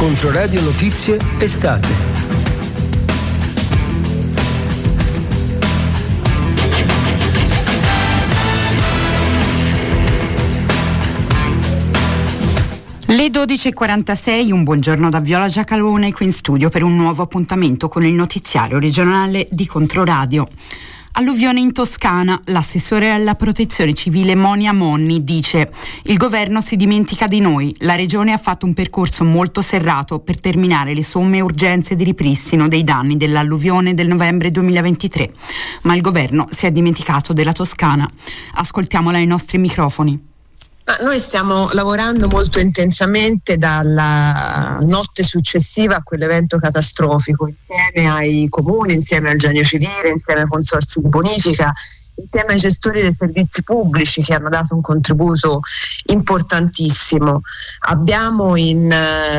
Controradio Notizie Estate. Le 12.46, un buongiorno da Viola Giacalone qui in studio per un nuovo appuntamento con il notiziario regionale di Controradio. Alluvione in Toscana, l'assessore alla protezione civile Monia Monni dice: il governo si dimentica di noi, la regione ha fatto un percorso molto serrato per terminare le somme urgenze di ripristino dei danni dell'alluvione del novembre 2023, ma il governo si è dimenticato della Toscana. Ascoltiamola ai nostri microfoni. Ma noi stiamo lavorando molto intensamente dalla notte successiva a quell'evento catastrofico, insieme ai comuni, insieme al Genio Civile, insieme ai consorzi di bonifica, insieme ai gestori dei servizi pubblici che hanno dato un contributo importantissimo. Abbiamo in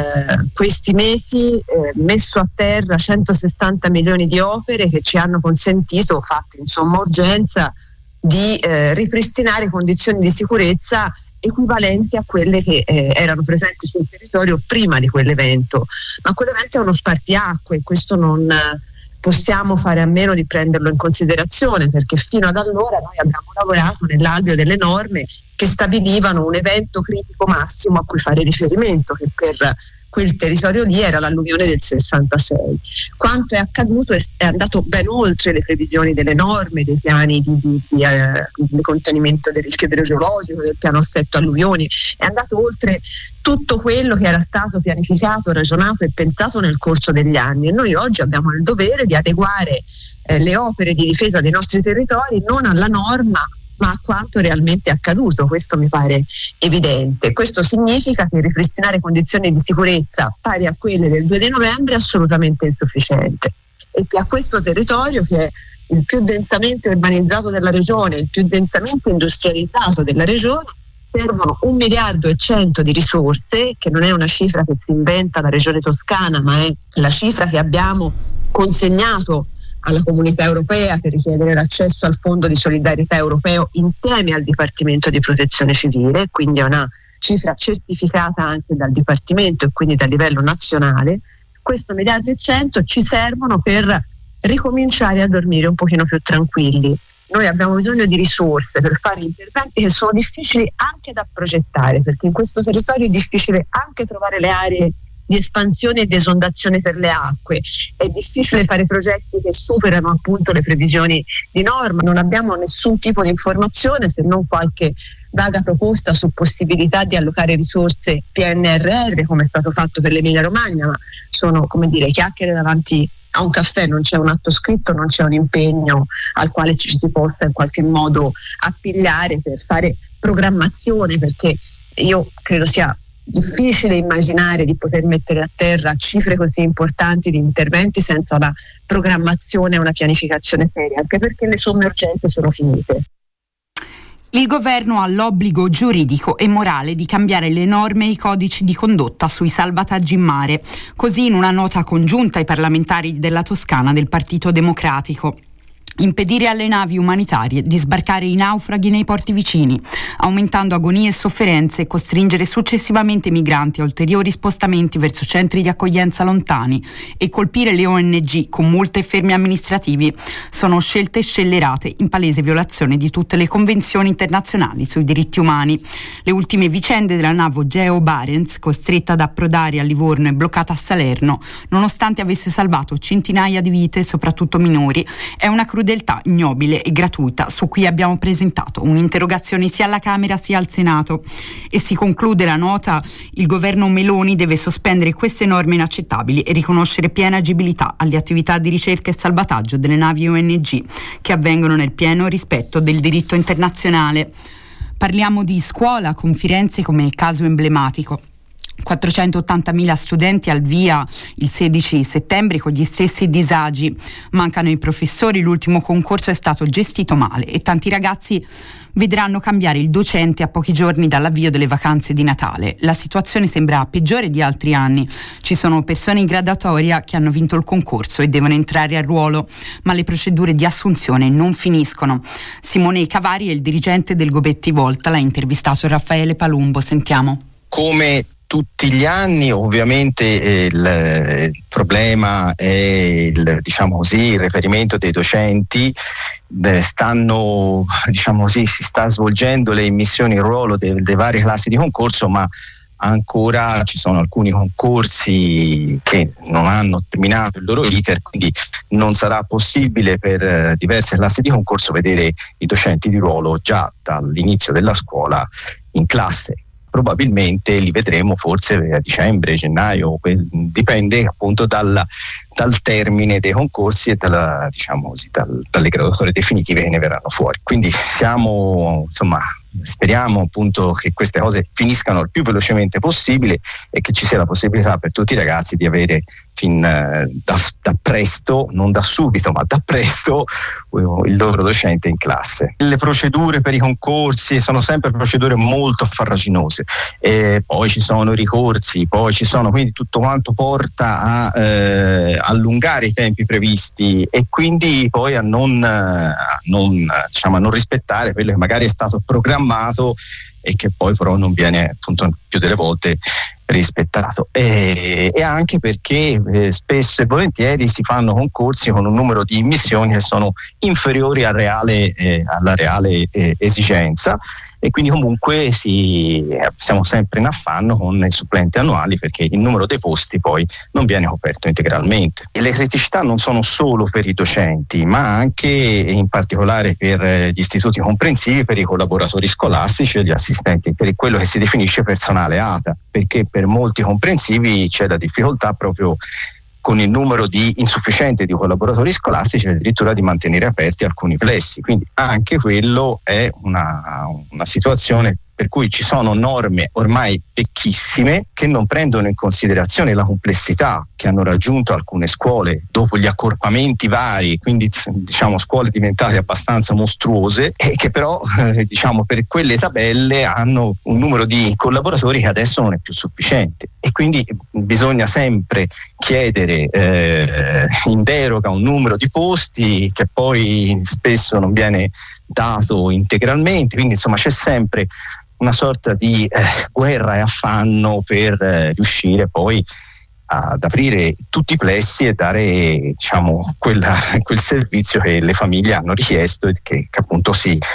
questi mesi messo a terra 160 milioni di opere che ci hanno consentito, fatte in somma urgenza, di ripristinare condizioni di sicurezza equivalenti a quelle che erano presenti sul territorio prima di quell'evento. Ma quell'evento è uno spartiacque, questo non possiamo fare a meno di prenderlo in considerazione, perché fino ad allora noi abbiamo lavorato nell'alveo delle norme che stabilivano un evento critico massimo a cui fare riferimento, che per quel territorio lì era l'alluvione del 66. Quanto è accaduto è andato ben oltre le previsioni delle norme, dei piani di contenimento del rischio idrogeologico, del piano assetto alluvioni, è andato oltre tutto quello che era stato pianificato, ragionato e pensato nel corso degli anni, e noi oggi abbiamo il dovere di adeguare le opere di difesa dei nostri territori non alla norma ma a quanto realmente è accaduto. Questo mi pare evidente. Questo significa che ripristinare condizioni di sicurezza pari a quelle del 2 di novembre è assolutamente insufficiente, e che a questo territorio, che è il più densamente urbanizzato della regione, il più densamente industrializzato della regione, servono 1,1 miliardi di risorse, che non è una cifra che si inventa la regione toscana, ma è la cifra che abbiamo consegnato alla Comunità Europea per richiedere l'accesso al Fondo di Solidarietà Europeo insieme al Dipartimento di Protezione Civile, quindi è una cifra certificata anche dal Dipartimento e quindi dal livello nazionale. Questo 1,1 miliardi ci servono per ricominciare a dormire un pochino più tranquilli. Noi abbiamo bisogno di risorse per fare interventi che sono difficili anche da progettare, perché in questo territorio è difficile anche trovare le aree di espansione e di esondazione per le acque, è difficile fare progetti che superano appunto le previsioni di norma. Non abbiamo nessun tipo di informazione, se non qualche vaga proposta su possibilità di allocare risorse PNRR, come è stato fatto per l'Emilia Romagna, ma sono, come dire, chiacchiere davanti a un caffè, non c'è un atto scritto, non c'è un impegno al quale ci si possa in qualche modo appigliare per fare programmazione, perché io credo sia difficile immaginare di poter mettere a terra cifre così importanti di interventi senza una programmazione e una pianificazione seria, anche perché le somme urgenti sono finite. Il governo ha l'obbligo giuridico e morale di cambiare le norme e i codici di condotta sui salvataggi in mare, così in una nota congiunta ai parlamentari della Toscana del Partito Democratico. Impedire alle navi umanitarie di sbarcare i naufraghi nei porti vicini, aumentando agonie e sofferenze, e costringere successivamente i migranti a ulteriori spostamenti verso centri di accoglienza lontani e colpire le ONG con multe e fermi amministrativi sono scelte scellerate in palese violazione di tutte le convenzioni internazionali sui diritti umani. Le ultime vicende della nave Geo Barents, costretta ad approdare a Livorno e bloccata a Salerno, nonostante avesse salvato centinaia di vite, soprattutto minori, è una crudeltà ignobile e gratuita su cui abbiamo presentato un'interrogazione sia alla Camera sia al Senato. E si conclude la nota: il governo Meloni deve sospendere queste norme inaccettabili e riconoscere piena agibilità alle attività di ricerca e salvataggio delle navi ONG che avvengono nel pieno rispetto del diritto internazionale. Parliamo di scuola con Firenze come caso emblematico. 480.000 studenti al via il 16 settembre con gli stessi disagi. Mancano i professori, l'ultimo concorso è stato gestito male e tanti ragazzi vedranno cambiare il docente a pochi giorni dall'avvio delle vacanze di Natale. La situazione sembra peggiore di altri anni. Ci sono persone in graduatoria che hanno vinto il concorso e devono entrare a ruolo, ma le procedure di assunzione non finiscono. Simone Cavari è il dirigente del Gobetti Volta, l'ha intervistato Raffaele Palumbo. Sentiamo. Come tutti gli anni. Ovviamente il problema è il reperimento dei docenti. Si sta svolgendo le immissioni in ruolo delle varie classi di concorso, ma ancora ci sono alcuni concorsi che non hanno terminato il loro iter, quindi non sarà possibile per diverse classi di concorso vedere i docenti di ruolo già dall'inizio della scuola in classe. Probabilmente li vedremo forse a dicembre, gennaio, dipende appunto dal termine dei concorsi e dalle graduatorie definitive che ne verranno fuori. Quindi speriamo appunto che queste cose finiscano il più velocemente possibile e che ci sia la possibilità per tutti i ragazzi di avere da presto, non da subito ma da presto, il loro docente in classe. Le procedure per i concorsi sono sempre procedure molto farraginose, e poi ci sono i ricorsi, quindi tutto quanto porta a allungare i tempi previsti e quindi poi a non rispettare quello che magari è stato programmato e che poi però non viene appunto più delle volte rispettato, e anche perché spesso e volentieri si fanno concorsi con un numero di immissioni che sono inferiori alla reale esigenza, e quindi comunque siamo sempre in affanno con i supplenti annuali perché il numero dei posti poi non viene coperto integralmente. E le criticità non sono solo per i docenti, ma anche in particolare per gli istituti comprensivi, per i collaboratori scolastici e gli assistenti, per quello che si definisce personale ATA, perché per molti comprensivi c'è la difficoltà proprio con il numero insufficiente di collaboratori scolastici addirittura di mantenere aperti alcuni plessi. Quindi anche quello è una situazione per cui ci sono norme ormai vecchissime che non prendono in considerazione la complessità che hanno raggiunto alcune scuole dopo gli accorpamenti vari, quindi scuole diventate abbastanza mostruose e che però per quelle tabelle hanno un numero di collaboratori che adesso non è più sufficiente, e quindi bisogna sempre chiedere in deroga un numero di posti che poi spesso non viene dato integralmente, quindi c'è sempre una sorta di guerra e affanno per riuscire poi ad aprire tutti i plessi e dare quel servizio che le famiglie hanno richiesto e che appunto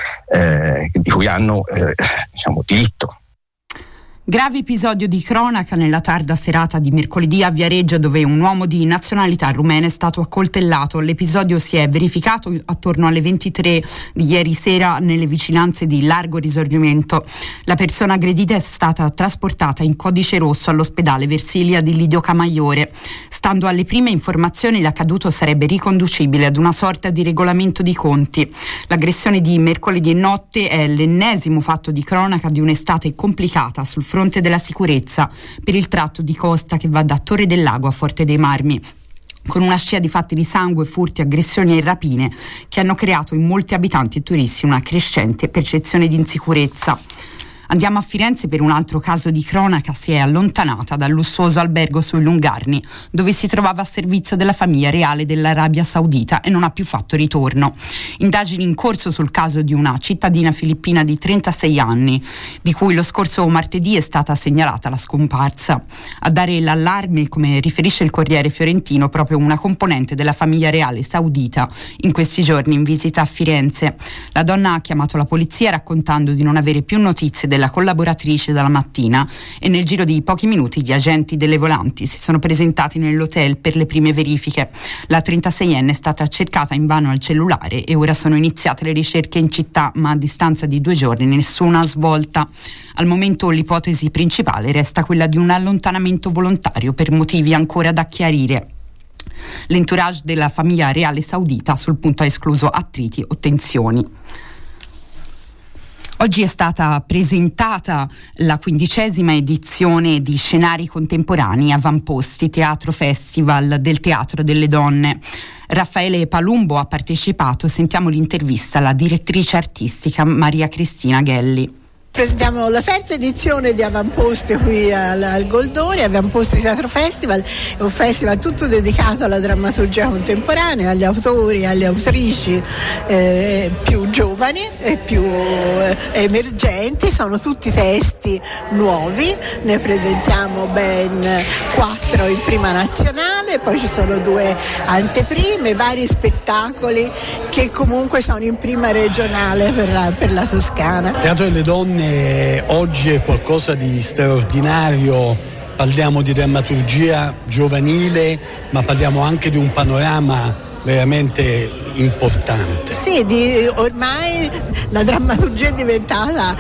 di cui hanno diritto. Grave episodio di cronaca nella tarda serata di mercoledì a Viareggio, dove un uomo di nazionalità rumena è stato accoltellato. L'episodio si è verificato attorno alle 23 di ieri sera nelle vicinanze di Largo Risorgimento. La persona aggredita è stata trasportata in codice rosso all'ospedale Versilia di Lidio Camaiore. Stando alle prime informazioni, l'accaduto sarebbe riconducibile ad una sorta di regolamento di conti. L'aggressione di mercoledì notte è l'ennesimo fatto di cronaca di un'estate complicata sul fronte della sicurezza per il tratto di costa che va da Torre del Lago a Forte dei Marmi, con una scia di fatti di sangue, furti, aggressioni e rapine che hanno creato in molti abitanti e turisti una crescente percezione di insicurezza. Andiamo a Firenze per un altro caso di cronaca. Si è allontanata dal lussuoso albergo sui Lungarni, dove si trovava a servizio della famiglia reale dell'Arabia Saudita, e non ha più fatto ritorno. Indagini in corso sul caso di una cittadina filippina di 36 anni, di cui lo scorso martedì è stata segnalata la scomparsa. A dare l'allarme, come riferisce il Corriere Fiorentino, proprio una componente della famiglia reale saudita in questi giorni in visita a Firenze. La donna ha chiamato la polizia raccontando di non avere più notizie della collaboratrice dalla mattina, e nel giro di pochi minuti gli agenti delle volanti si sono presentati nell'hotel per le prime verifiche. La 36enne è stata cercata invano al cellulare e ora sono iniziate le ricerche in città, ma a distanza di 2 giorni nessuna svolta. Al momento l'ipotesi principale resta quella di un allontanamento volontario per motivi ancora da chiarire. L'entourage della famiglia reale saudita sul punto ha escluso attriti o tensioni. Oggi è stata presentata la 15ª edizione di Scenari Contemporanei Avamposti Teatro Festival del Teatro delle Donne. Raffaele Palumbo ha partecipato. Sentiamo l'intervista alla direttrice artistica Maria Cristina Ghelli. presentiamo la terza edizione di Avamposti qui al Goldoni. Avamposti Teatro Festival è un festival tutto dedicato alla drammaturgia contemporanea, agli autori e alle autrici più giovani e più emergenti. Sono tutti testi nuovi, ne presentiamo ben 4 in prima nazionale, poi ci sono 2 anteprime, vari spettacoli che comunque sono in prima regionale per la Toscana. Teatro delle Donne oggi è qualcosa di straordinario. Parliamo di drammaturgia giovanile, ma parliamo anche di un panorama veramente importante. Sì, ormai la drammaturgia è diventata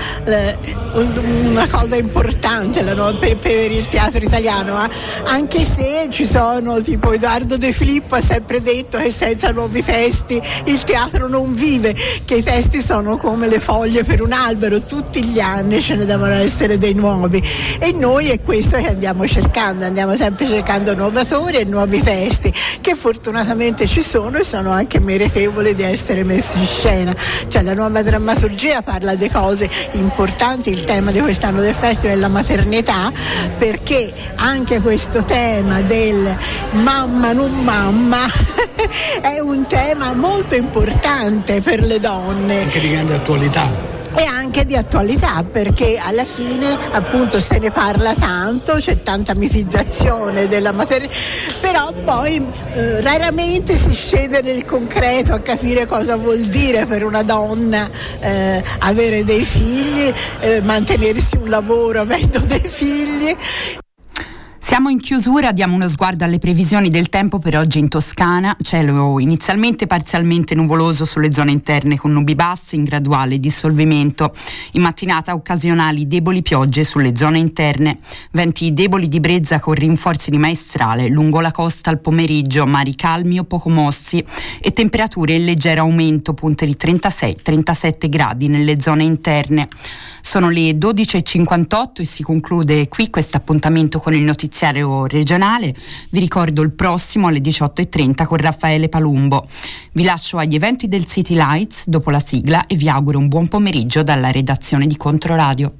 una cosa importante per il teatro italiano, anche se ci sono, tipo Edoardo De Filippo ha sempre detto che senza nuovi testi il teatro non vive, che i testi sono come le foglie per un albero, tutti gli anni ce ne devono essere dei nuovi, e noi è questo che andiamo sempre cercando nuovatori e nuovi testi che fortunatamente ci sono e sono anche meritevoli di essere messi in scena. Cioè, la nuova drammaturgia parla di cose importanti. Il tema di quest'anno del festival è la maternità, perché anche questo tema del mamma non mamma è un tema molto importante per le donne, anche di grande attualità. E anche di attualità, perché alla fine appunto se ne parla tanto, c'è tanta mitizzazione della maternità, però poi raramente si scende nel concreto a capire cosa vuol dire per una donna avere dei figli, mantenersi un lavoro avendo dei figli. Siamo in chiusura, diamo uno sguardo alle previsioni del tempo per oggi in Toscana. Cielo inizialmente parzialmente nuvoloso sulle zone interne con nubi basse in graduale dissolvimento. In mattinata occasionali deboli piogge sulle zone interne. Venti deboli di brezza con rinforzi di maestrale lungo la costa al pomeriggio, mari calmi o poco mossi e temperature in leggero aumento, punte di 36-37 gradi nelle zone interne. Sono le 12:58 e si conclude qui questo appuntamento con il notiziario regionale. Vi ricordo il prossimo alle 18:30 con Raffaele Palumbo. Vi lascio agli eventi del City Lights dopo la sigla e vi auguro un buon pomeriggio dalla redazione di Controradio.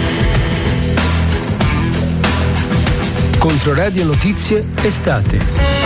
Controradio Notizie Estate.